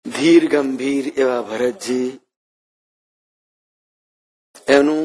ધીર ગંભીર એવા ભરતજી, એનું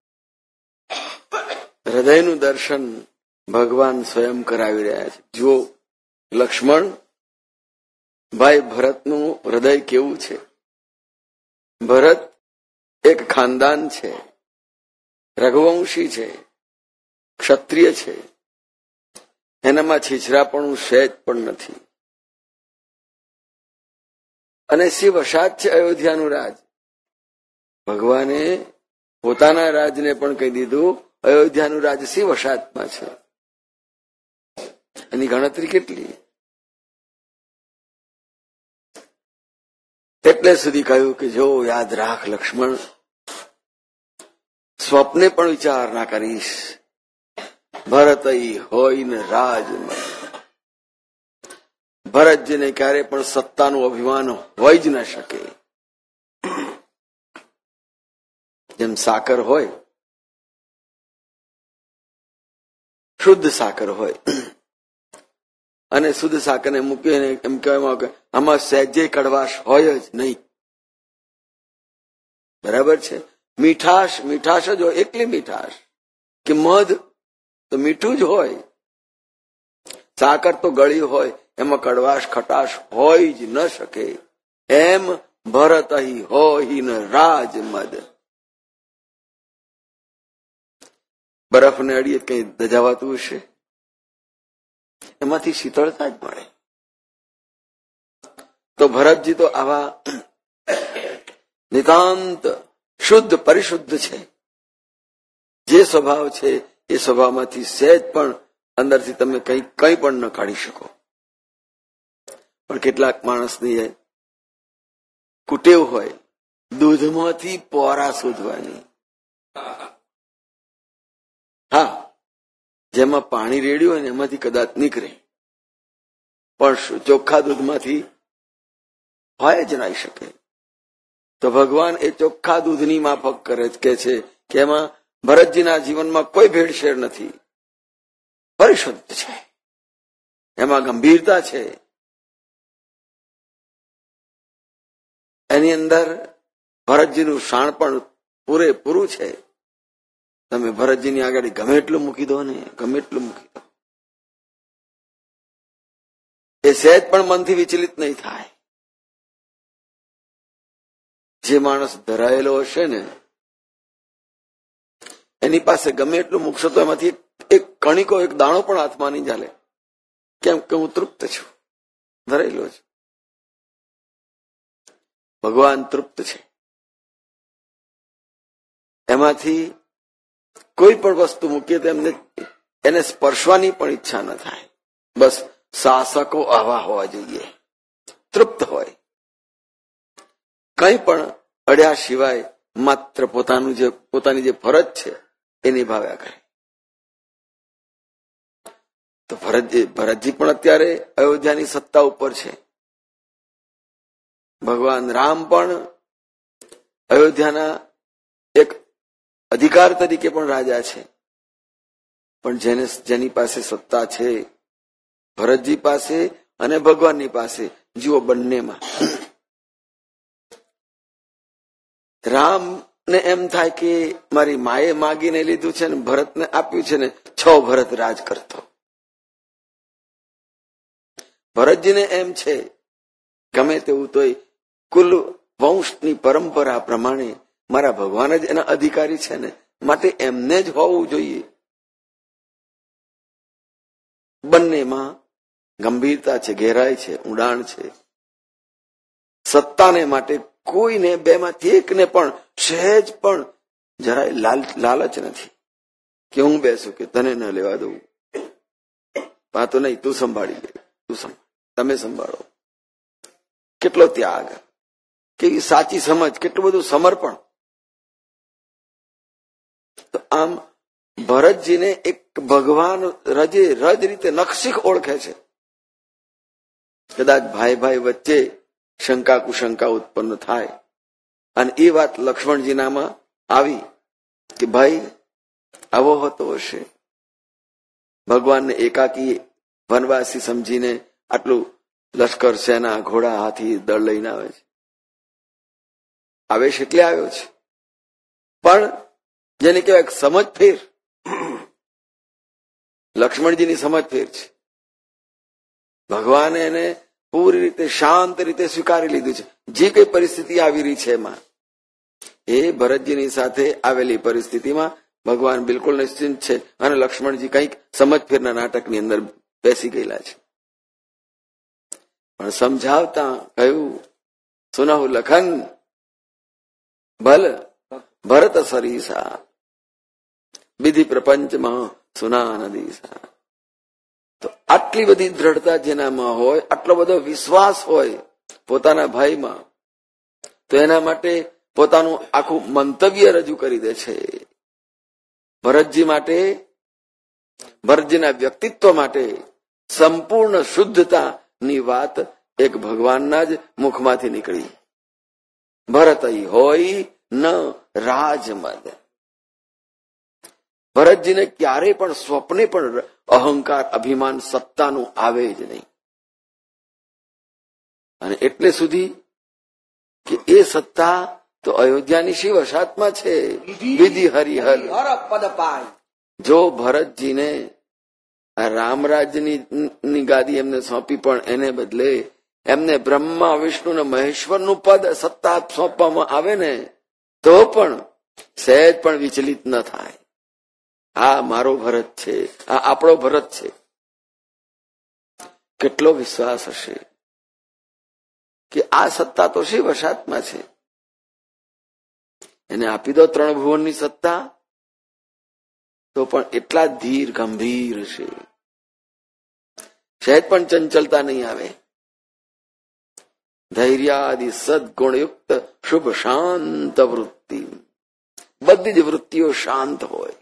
હૃદયનું દર્શન ભગવાન સ્વયં કરાવી રહ્યા છે. જુઓ લક્ષ્મણ, ભાઈ ભરતનું હૃદય કેવું છે. ભરત એક ખાનદાન છે, રઘુવંશી છે, ક્ષત્રિય છે, એનામાં છીછરાપણું સહેજ પણ નથી. અને શિવ વશાત છે અયોધ્યાનું રાજ. ભગવાને પોતાના રાજને પણ કહી દીધું અયોધ્યાનું રાજ શિવ વશાતમાં છે. એની ગણતરી કેટલી? એટલે સુધી કહ્યું કે જો યાદ રાખ લક્ષ્મણ, સ્વપ્ને પણ વિચાર ના કરીશ, ભરત હોય ને રાજ. ભરતજીને ક્યારે પણ સત્તાનું અભિમાન હોય જ ન શકે. જેમ સાકર હોય, શુદ્ધ સાકર હોય, અને શુદ્ધ સાકરને મૂકીને એમ કહેવામાં આવે આમાં સહેજે કડવાશ હોય જ નહીં. બરાબર છે. મીઠાશ મીઠાશ જ હોય, એકલી મીઠાશ. કે મધ તો મીઠું જ હોય, સાકર તો ગળી હોય, એમાં કડવાશ ખટાશ હોય જ ન શકે. એમ ભરત હોય ન રાજ મદ. બરફને અડીએ કઈ દજાવાતું હશે, એમાંથી શીતળતા જ મળે. તો ભરતજી તો આવા નિતાંત શુદ્ધ પરિશુદ્ધ છે. જે સ્વભાવ છે એ સ્વભાવમાંથી સહેજ પણ અંદરથી તમે કંઈ પણ ન કાઢી શકો. પણ કેટલાક માણસની કુટેવ હોય દૂધમાંથી પોરા શોધવાની. હા, જેમાં પાણી રેડ્યું હોય ને એમાંથી કદાચ નીકળે, પણ ચોખ્ખા દૂધમાંથી હોય જ ના શકે. તો ભગવાન એ ચોખ્ખા દૂધની માફક કરે કે છે કે એમાં ભરતજીના જીવનમાં કોઈ ભેળસેળ નથી, પરિશુદ્ધ છે, એમાં ગંભીરતા છે, એની અંદર ભરતજીનું શાણ પણ પૂરેપૂરું છે. તમે ભરતજીની આગળ ગમે એટલું મૂકી દો ને, ગમે એટલું મૂકી દો, એ સહેજ પણ મનથી વિચલિત નહીં થાય. જે માણસ ધરાયેલો હશે ને એની પાસે ગમે એટલું મૂકશો તો એમાંથી એક કણિકો, એક દાણો પણ હાથમાં નહીં ચાલે. કેમ કે હું તૃપ્ત છું, ધરાયેલો છું. ભગવાન તૃપ્ત છે, એમાંથી કોઈ પણ વસ્તુ મૂકીએ તો એને સ્પર્શવાની પણ ઈચ્છા ન થાય. બસ શાસકો આવા હોવા જોઈએ, તૃપ્ત હોય, કંઈ પણ અડ્યા સિવાય માત્ર પોતાની જે ફરજ છે એ નિભાવ્યા કરે. તો ભરતજી પણ અત્યારે અયોધ્યાની સત્તા ઉપર છે. ભગવાન રામ પણ અયોધ્યાના એક અધિકાર તરીકે પણ રાજા છે. પણ જેની પાસે સત્તા છે ભરતજી પાસે અને ભગવાનની પાસે, જુઓ બંનેમાં રામને એમ થાય કે મારી માએ માગીને લીધું છે ને ભરતને આપ્યું છે ને, 6 ભરત રાજ કરતો. ભરતજીને એમ છે ગમે તેવું તોય કુલ વંશની પરંપરા પ્રમાણે મારા ભગવાન જ એના અધિકારી છે ને, માટે એમને જ હોવું જોઈએ. બંનેમાં ગંભીરતા છે, ગહેરાઈ છે, ઊંડાણ છે. સત્તાને માટે કોઈને બેમાંથી એકને પણ સહેજ પણ જરાય લાલચ નથી કે હું બેસું કે તને ન લેવા દઉં. તો નહીં, તું સંભાળી લે, તમે સંભાળો. કેટલો ત્યાગ, કેવી સાચી સમજ, કેટલું બધું સમર્પણ. તો આમ ભરતજીને એક ભગવાન રજ રીતે નખશીખ ઓળખે છે. કદાચ ભાઈ વચ્ચે શંકા કુશંકા ઉત્પન્ન થાય અને એ વાત લક્ષ્મણજીનામાં આવી કે ભાઈ આવો હોતો હશે, ભગવાનને એકાકી વનવાસી સમજીને આટલું લશ્કર, સેના, ઘોડા, હાથી, દળ લઈને આવે છે. આવેશ એટલે આવ્યો છે, પણ જેને કહેવાય સમજ ફેર, લક્ષ્મણજીની સમજ ફેર છે. ભગવાને એને પૂરી રીતે શાંત રીતે સ્વીકારી લીધું છે. જે કઈ પરિસ્થિતિ આવી રહી છે એમાં, એ ભરતજીની સાથે આવેલી પરિસ્થિતિમાં ભગવાન બિલકુલ નિશ્ચિંત છે અને લક્ષ્મણજી કંઈક સમજ ફેરના નાટકની અંદર બેસી ગયેલા છે. પણ સમજાવતા કહ્યું, સુનહુ લખન ભલ ભરત સરીસા, વિધિ પ્રપંચમાં સુના નદીસા. તો આટલી બધી દ્રઢતા જેનામાં હોય, આટલો બધો વિશ્વાસ હોય પોતાના ભાઈમાં, તો એના માટે પોતાનું આખું મંતવ્ય રજૂ કરી દે છે. ભરતજી માટે, ભરતજીના વ્યક્તિત્વ માટે સંપૂર્ણ શુદ્ધતાની વાત એક ભગવાનના જ મુખમાંથી નીકળી. ભરત હોય ન રાજમદ. ભરતજીને ક્યારેય પણ સ્વપ્ને પણ અહંકાર, અભિમાન, સત્તાનું આવે જ નહીં. અને એટલે સુધી કે એ સત્તા તો અયોધ્યાની શિવ વશાતમાં છે. વિધિ હરિહર પદ પાય. જો ભરતજીને આ રામરાજની ગાદી એમને સોંપી, પણ એને બદલે એમને બ્રહ્મા, વિષ્ણુ ને મહેશ્વરનું પદ, સત્તા સોંપવામાં આવે ને, તો પણ સહેજ પણ વિચલિત ન થાય. આ મારો ભરત છે, આ આપણો ભરત છે. કેટલો વિશ્વાસ હશે કે આ સત્તા તો શિવ વશાતમાં છે. એને આપી દો 3 ભુવનની સત્તા, તો પણ એટલા ધીર ગંભીર છે, સહેજ પણ ચંચલતા નહીં આવે. ધૈર્યાદિ સદગુણયુક્ત શુભ શાંત વૃત્તિ, બધી જ વૃત્તિઓ શાંત હોય.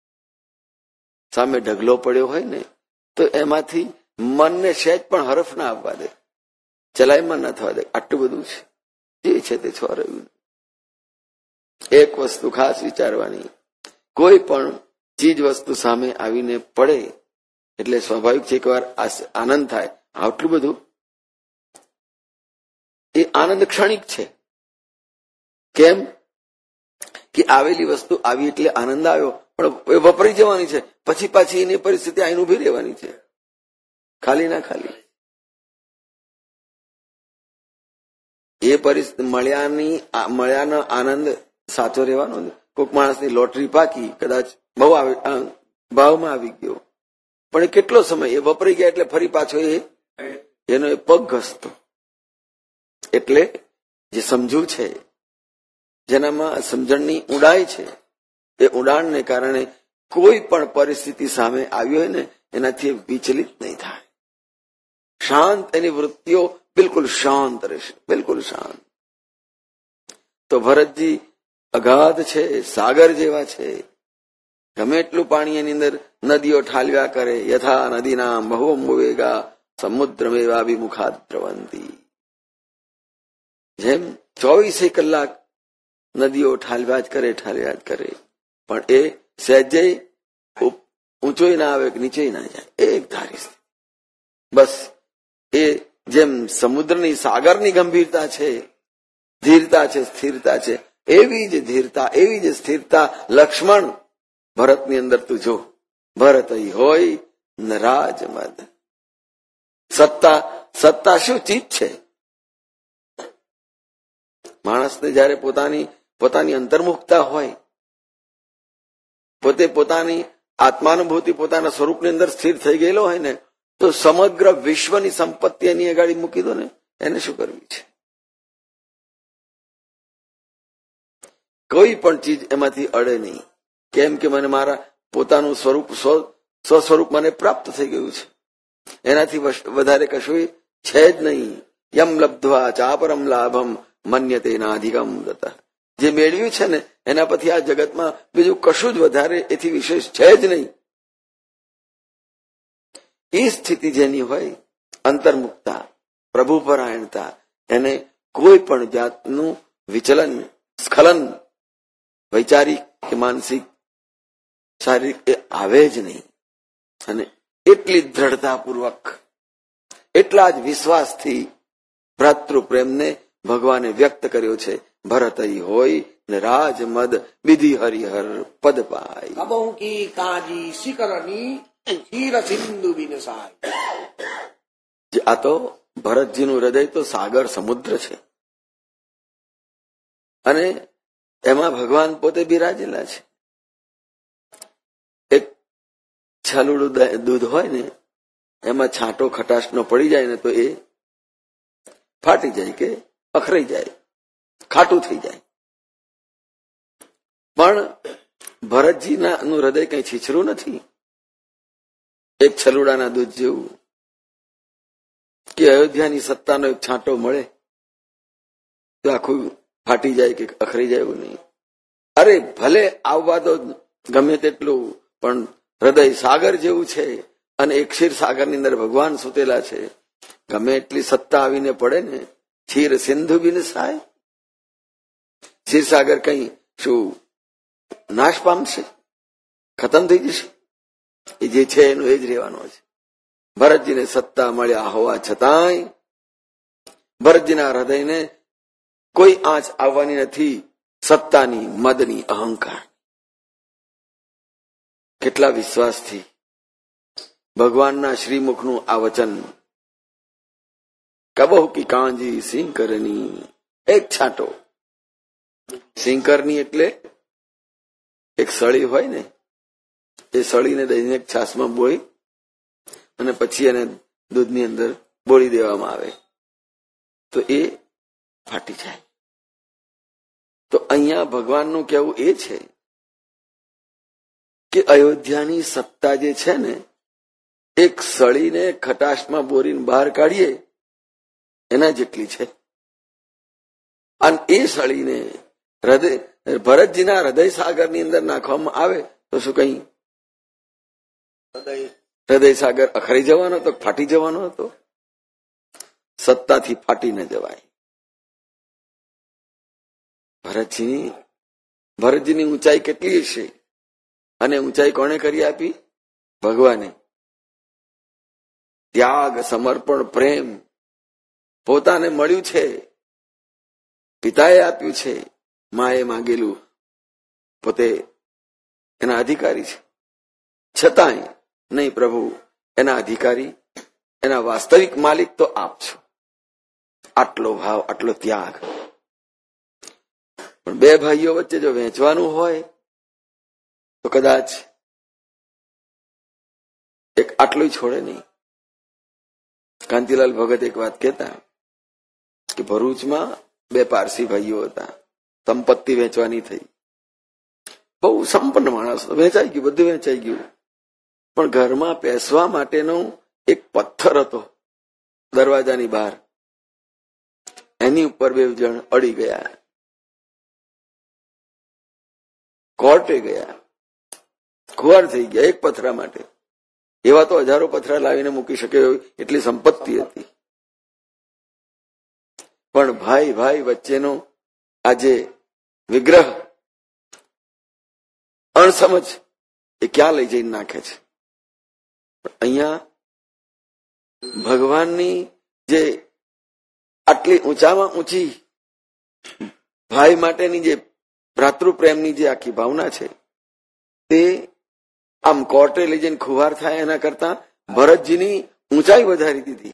સામે ઢગલો પડ્યો હોય ને, તો એમાંથી મનને સહેજ પણ હરફ ના આવવા દે, ચલાયમાં ના થવા દે. આટલું બધું છે, જે છે તે છો રહ્યું. એક વસ્તુ ખાસ વિચારવાની, કોઈ પણ ચીજ વસ્તુ સામે આવીને પડે એટલે સ્વાભાવિક છે એકવાર આનંદ થાય. આટલું બધું, એ આનંદ ક્ષણિક છે. કેમ કે આવેલી વસ્તુ આવી એટલે આનંદ આવ્યો, પણ એ વપરાઈ જવાની છે. પછી પાછી એની પરિસ્થિતિ આઈને ઉભી રહેવાની છે, ખાલી ના ખાલી. એ પરિસ્થિતિ મળ્યાનો આનંદ સાચો રહેવાનો. કોઈક માણસની લોટરી પાકી, કદાચ બહુ ભાવમાં આવી ગયો, પણ એ કેટલો સમય, એ વપરાઈ ગયા એટલે ફરી પાછો એનો એ પગ ઘસતો. એટલે જે સમજુ છે, જેનામાં સમજણની ઊંડાઈ છે, એ ઊંડાણને કારણે કોઈ પણ પરિસ્થિતિ સામે આવી હોય ને, એનાથી વિચલિત નહીં થાય. શાંત, એની વૃત્તિઓ બિલકુલ શાંત રહેશે, બિલકુલ શાંત. તો ભરતજી અગાધ છે, સાગર જેવા છે. ગમે એટલું પાણી એની અંદર નદીઓ ઠાલવ્યા કરે, યથા નદીના બહુવેગા સમુદ્રમેવા વિમુખા દ્રવંતી. જેમ 24 કલાક નદીઓ ઠાલવ્યા જ કરે, પણ એ સહેજે ઊંચોય ના આવે કે નીચે ના જાય, એક ધારી. બસ એ જેમ સમુદ્રની, સાગરની ગંભીરતા છે, ધીરતા છે, સ્થિરતા છે, એવી જ ધીરતા, એવી જ સ્થિરતા લક્ષ્મણ ભરતની અંદર તું જો. ભરત હોય ન રાજમદ. સત્તા શું ચીજ છે? માણસને જયારે પોતાની અંતર્મુખતા હોય, પોતે પોતાની આત્માનુભૂતિ પોતાના સ્વરૂપની અંદર સ્થિર થઈ ગયેલો હોય ને, તો સમગ્ર વિશ્વની સંપત્તિ એની અગાડી મૂકી દો ને, એને શું કરવી છે? કોઈ પણ ચીજ એમાંથી અડે નહીં. કેમ કે મને મારા પોતાનું સ્વરૂપ, સ્વસ્વરૂપ મને પ્રાપ્ત થઈ ગયું છે. એનાથી વધારે કશું છે જ નહીં. યમ લબ્ધ્વા ચાપરમ લાભમ મન્યતે નાધિગમ દત્ત. જે મેળવ્યું છે ને, એના પછી આ જગતમાં બીજું કશું જ વધારે એથી વિશેષ છે જ નહીં. એ સ્થિતિ જેની હોય, અંતર્મુક્તા, પ્રભુપરાયણતા, એને કોઈ પણ જાતનું વિચલન, સ્ખલન, વૈચારિક કે માનસિક, શારીરિક, એ આવે જ નહીં. અને એટલી દ્રઢતાપૂર્વક, એટલા જ વિશ્વાસથી ભ્રાતૃપ્રેમને ભગવાને વ્યક્ત કર્યો છે. ભરત હોય ને રાજ મદ વિધિ હરિહર પદ પાય. કબહુ કી કાજી શિકરની ક્ષીર સિંધુ બિનસાય. આ તો ભરતજીનું હૃદય તો સાગર સમુદ્ર છે અને એમાં ભગવાન પોતે બિરાજેલા છે. એક છાલુડું દૂધ હોય ને એમાં છાંટો ખટાશનો પડી જાય ને તો એ ફાટી જાય કે અખરાઈ જાય, ખાટું થઈ જાય. પણ ભરતજીના નું હૃદય કઈ છીછરું નથી. એક છલુડાના દૂધ જેવું કે અયોધ્યાની સત્તાનો એક છાંટો મળે તો આખું ફાટી જાય કે અખરી જાય એવું નહીં. અરે ભલે આવવા તો ગમે તેટલું, પણ હૃદય સાગર જેવું છે અને એક ક્ષીર સાગરની અંદર ભગવાન સુતેલા છે. ગમે એટલી સત્તા આવીને પડે ને, ક્ષીર સિંધુ બિનસાય. ક્ષીરસાગર કઈ શું નાશ પામશે? ખતમ થઈ જશે? એ જે છે એનું એ જ રહેવાનો છે. ભરતજીને સત્તા મળ્યા હોવા છતાંય ભરતજીના હૃદયને કોઈ આંચ આવવાની નથી સત્તાની, મદની, અહંકાર. કેટલા વિશ્વાસથી ભગવાનના શ્રીમુખનું આ વચન. કબહુ કી કાંજી સિંકરની, એક છાંટો. સિંકરની એટલે એક સળી હોય ને, એ સળીને દહીંને છાસમાં બોળી અને પછી એને દૂધની અંદર બોળી દેવામાં આવે તો એ ફાટી જાય. તો અહીંયા ભગવાનનું કહેવું એ છે કે અયોધ્યાની સત્તા જે છે ને, એક સળીને ખટાશમાં બોરીને બહાર કાઢીએ એના જેટલી છે. અને એ સળીને ભરતજીના હૃદય સાગરની અંદર નાખવામાં આવે તો શું કઈ હૃદય સાગર અખરી જવાનો હતો, ફાટી જવાનો હતો? સત્તાથી ફાટી ન જવાય. ભરતજીની ઊંચાઈ કેટલી હશે અને ઊંચાઈ કોણે કરી આપી? ભગવાને. ત્યાગ, સમર્પણ, પ્રેમ પોતાને મળ્યું છે, પિતાએ આપ્યું છે, માએ માંગેલું, પોતે એના અધિકારી છે. છતાંય નહીં, પ્રભુ એના અધિકારી, એના વાસ્તવિક માલિક તો આપ છો. આટલો ભાવ, આટલો ત્યાગ. પણ બે ભાઈઓ વચ્ચે જો વહેંચવાનું હોય તો કદાચ એક આટલું છોડે નહીં. કાંતિલાલ ભગત એક વાત કહેતા કે ભરૂચમાં બે પારસી ભાઈઓ હતા, સંપત્તિ વેચવાની થઈ. બહુ સંપન્ન માણસ, વેચાઈ ગયું, બધું વેચાઈ ગયું. પણ ઘરમાં પેસવા માટેનો એક પથ્થર હતો દરવાજાની બહાર, એની ઉપર બે જણ અડી ગયા, કોર્ટે ગયા, ખુવાર થઈ ગયા એક પથરા માટે. એવા તો હજારો પથરા લાવીને મૂકી શકે એટલી સંપત્તિ હતી. પણ ભાઈ ભાઈ વચ્ચેનો આજે વિગ્રહ, અણસમજ એ ક્યાં લઈ જઈને નાખે છે. અહીંયા ભગવાનની જે આટલી ઊંચામાં ઊંચી ભાઈ માટેની જે ભ્રાતૃપ્રેમની જે આખી ભાવના છે, તે આમ કોર્ટે લઈ જઈને ખુવાર થાય એના કરતા ભરતજીની ઊંચાઈ વધારી દીધી.